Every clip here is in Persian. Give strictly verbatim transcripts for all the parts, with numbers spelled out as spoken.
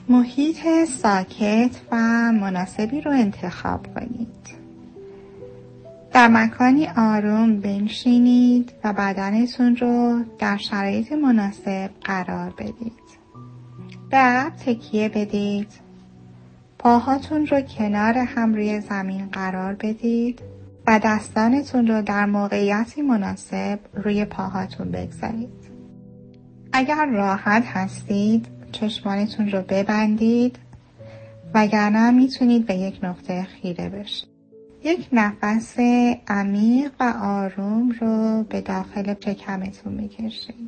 محیط ساکت و مناسبی رو انتخاب کنید. در مکانی آروم بنشینید و بدنتون رو در شرایط مناسب قرار بدید. به عقب تکیه بدید. پاهاتون رو کنار هم روی زمین قرار بدید و دستانتون رو در موقعیتی مناسب روی پاهاتون بگذارید. اگر راحت هستید چشمانتون رو ببندید وگرنه میتونید به یک نقطه خیره بشید. یک نفس عمیق و آروم رو به داخل شکمتون میکشید.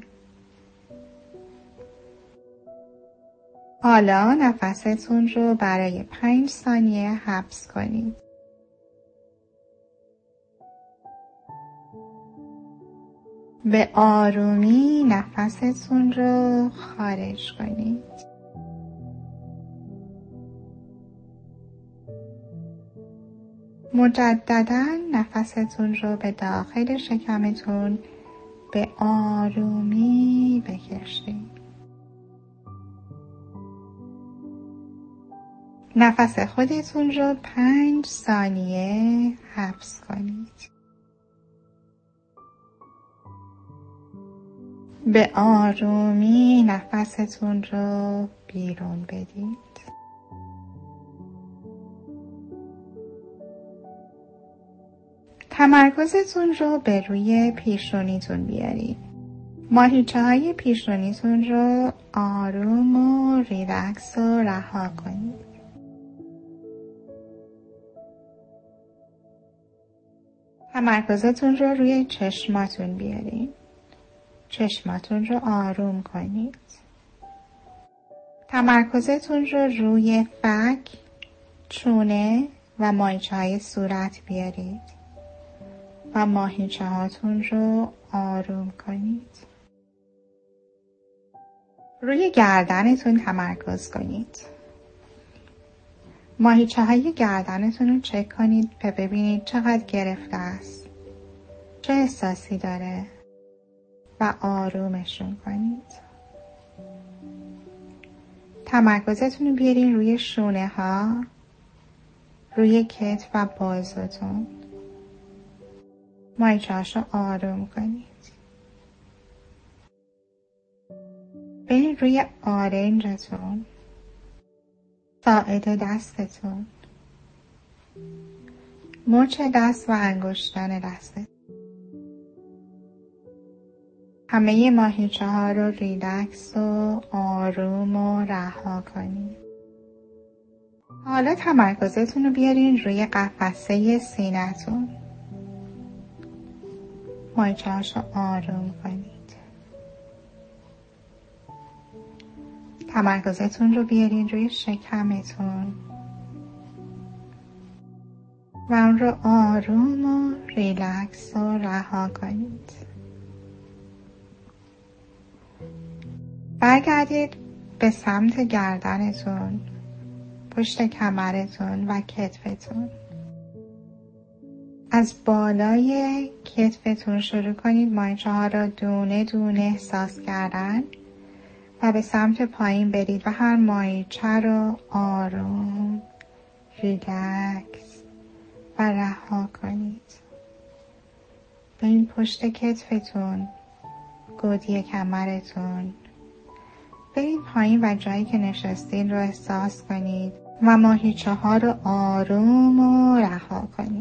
حالا نفستون رو برای پنج ثانیه حبس کنید. به آرومی نفستون رو خارج کنید. مجدداً نفستون رو به داخل شکمتون به آرومی بکشید. نفس خودتون رو پنج ثانیه حبس کنید. به آرومی نفستون رو بیرون بدید. تمرکزتون رو به روی پیشونیتون بیارید. ماهیچه های پیشونیتون رو آروم و ریلکس و رها کنید. تمرکزتون رو روی چشماتون بیارید. چشماتون رو آروم کنید. تمرکزتون رو روی فک، چونه و ماهیچه های صورت بیارید و ماهیچه هاتون رو آروم کنید. روی گردنتون تمرکز کنید. ماهیچه های گردنتون رو چک کنید و ببینید چقدر گرفته است. چه احساسی داره و آرومشون کنید. تمرکزتون رو بیارین روی شونه ها، روی کتف و بازوتون. ماهیچه هاشو آروم کنید. برین روی آرنجتون، ساعد دستتون، مچ دست و انگشتان دستتون. همه ماهیچه ها رو ریلکس و آروم و رها کنید. حالا تمرکزتون رو بیارین روی قفسه سینه‌تون. ماهیچه هاشو آروم کنید. تمرکزتون رو بیارین روی شکمتون و اون رو آروم و ریلکس و رها کنید. برگردید به سمت گردنتون، پشت کمرتون و کتفتون. از بالای کتفتون شروع کنید ماهیچه ها را دونه دونه احساس کردن و به سمت پایین برید و هر ماهیچه رو آروم، ریلکس و رها کنید. به این پشت کتفتون، گودی کمرتون، برید پایین و جایی که نشستین رو احساس کنید و ماهیچه ها رو آروم و رها کنید.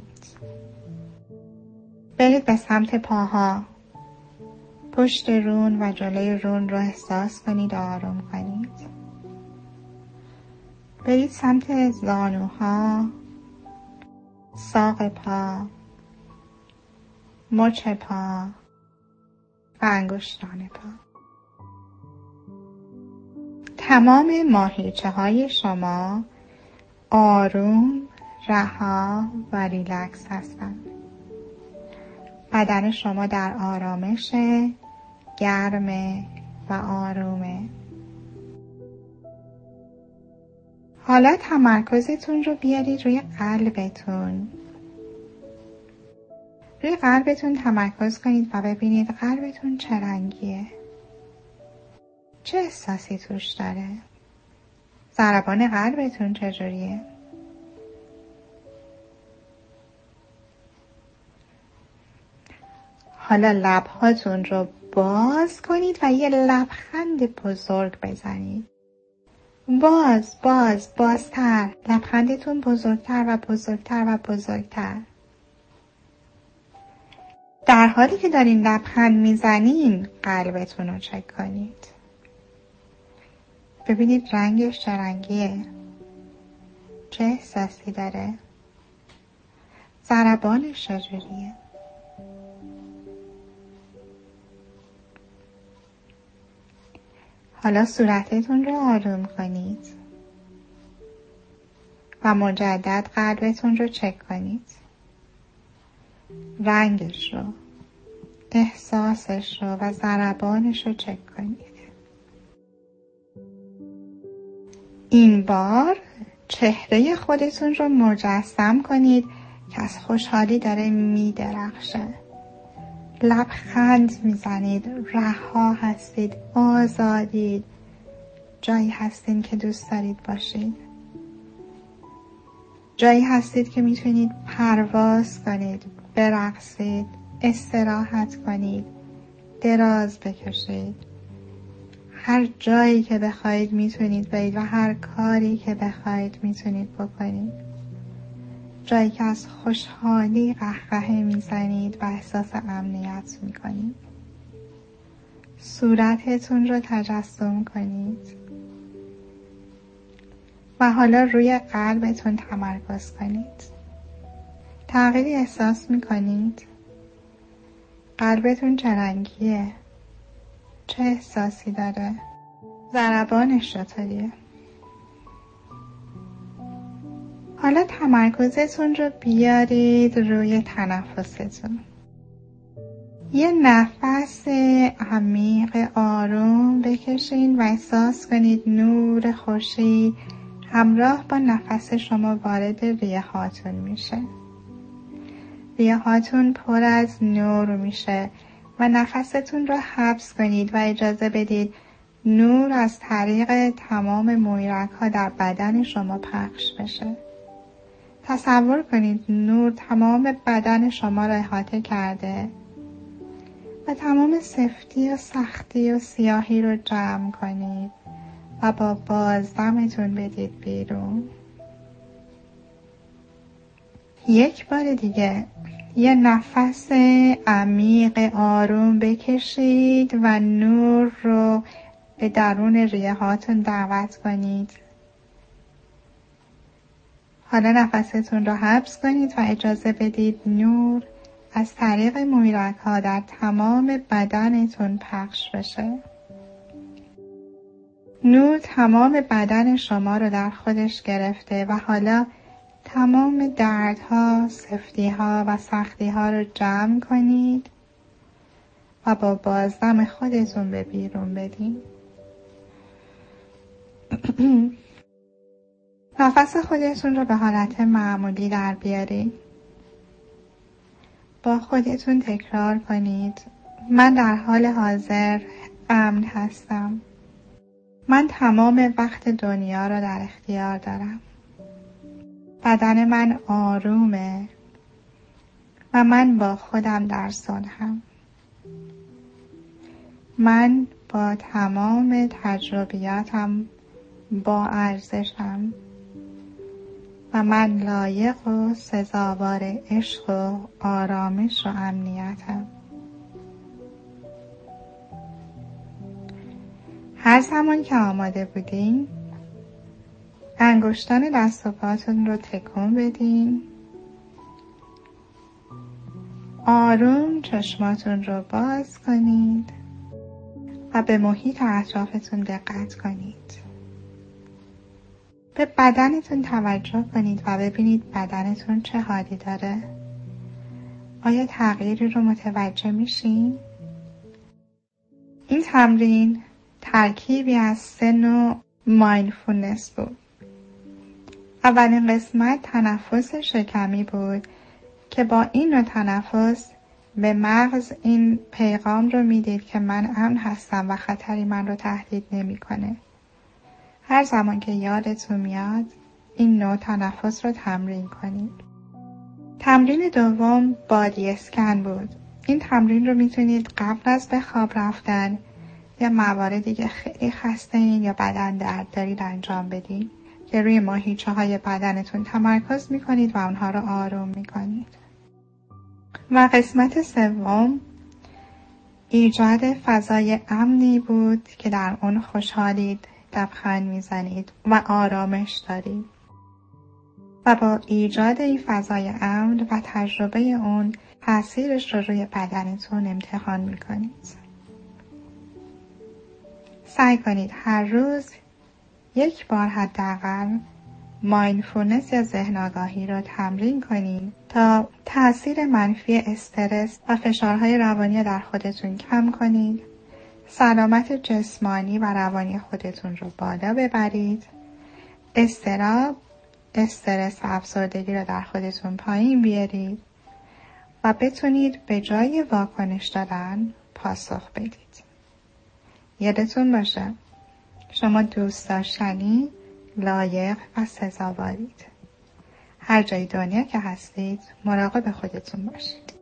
برید به سمت پاها، پشت رون و جلوی رون رو احساس کنید و آروم کنید. برید سمت زانوها، ساق پا، مچ پا و انگشتان پا. تمام ماهیچه های شما آروم، رها و ریلکس هستند. بدن شما در آرامش، گرمه و آرومه. حالا تمرکزتون رو بیارید روی قلبتون. روی قلبتون تمرکز کنید و ببینید قلبتون چه رنگیه. چه احساسی توش داره؟ ضربان قلبتون چجوریه؟ حالا لبهاتون رو باز کنید و یه لبخند بزرگ بزنید. باز باز بازتر، لبخندتون بزرگتر و بزرگتر و بزرگتر. در حالی که دارین لبخند میزنین قلبتون رو چک کنید. ببینید رنگش چه رنگیه، چه احساسی داره، ضربانش چجوریه. حالا صورتتون رو آروم کنید و مجدد قلبتون رو چک کنید. رنگش رو، احساسش رو و ضربانش رو چک کنید. این بار چهره خودتون رو مجسم کنید که از خوشحالی داره میدرخشه. لبخند میزنید، رها هستید، آزادید، جایی هستید که دوست دارید باشید. جایی هستید که میتونید پرواز کنید، برقصید، استراحت کنید، دراز بکشید. هر جایی که بخواید میتونید برید و هر کاری که بخواید میتونید بکنید. جایی که از خوشحالی قهقه میزنید و احساس امنیت میکنید. صورتتون رو تجسم کنید و حالا روی قلبتون تمرکز کنید. تغییری احساس میکنید؟ قلبتون چه رنگیه؟ چه احساسی داره؟ ضربانش چطوریه؟ حالا تمرکزتون رو بیارید روی تنفستون. یه نفس عمیق آروم بکشین و احساس کنید نور خورشید همراه با نفس شما وارد ریه هاتون میشه. ریه هاتون پر از نور میشه و نفستون رو حبس کنید و اجازه بدید نور از طریق تمام مویرک ها در بدن شما پخش بشه. تصور کنید نور تمام بدن شما را احاطه کرده و تمام سفتی و سختی و سیاهی رو جمع کنید و با بازدمتون بدید بیرون. یک بار دیگه یه نفس عمیق آروم بکشید و نور رو به درون ریه هاتون دعوت کنید. حالا نفستون رو حبس کنید و اجازه بدید نور از طریق مویرک ها در تمام بدنتون پخش بشه. نور تمام بدن شما رو در خودش گرفته و حالا تمام دردها، سفتیها و سختیها رو جمع کنید و با بازدم خودتون به بیرون بدین. نفس خودتون رو به حالت معمولی در بیارید. با خودتون تکرار کنید: من در حال حاضر امن هستم. من تمام وقت دنیا را در اختیار دارم. بدن من آرومه و من با خودم در صلحم. من با تمام تجربیاتم با ارزشم و من لایق و سزاوار عشق و آرامش و امنیتم. هر زمان که آماده بودین انگشتان دست و پاتون رو تکون بدین. آروم چشماتون رو باز کنید و به محیط اطرافتون دقت کنید. به بدنتون توجه کنید و ببینید بدنتون چه حالی داره. آیا تغییری رو متوجه میشین؟ این تمرین ترکیبی از سه نوع مایندفولنس بود. اولین قسمت تنفس شکمی بود که با این نوع تنفس به مغز این پیغام رو میدید که من امن هستم و خطری من رو تهدید نمیکنه. هر زمان که یادتون میاد این نوع تنفس رو تمرین کنید. تمرین دوم بادی اسکن بود. این تمرین رو میتونید قبل از به خواب رفتن یا مواردی که خیلی خسته این یا بدن درد دارید انجام بدید که روی ماهیچه های بدنتون تمرکز میکنید و اونها رو آروم میکنید. و قسمت سوم ایجاد فضای امنی بود که در اون خوشحالید، لبخند میزنید و آرامش دارید. و با ایجاد این فضای امن و تجربه اون تأثیرش رو روی بدنتون امتحان میکنید. سعی کنید هر روز یک بار حداقل مایندفولنس یا ذهن آگاهی رو تمرین کنید تا تأثیر منفی استرس و فشارهای روانی در خودتون کم کنید، سلامت جسمانی و روانی خودتون رو بالا ببرید، اضطراب، استرس و افسردگی رو در خودتون پایین بیارید و بتونید به جای واکنش دادن پاسخ بدید. یادتون باشه شما دوست داشتنی، لایق و سزاوارید. هر جای دنیا که هستید مراقب خودتون باشید.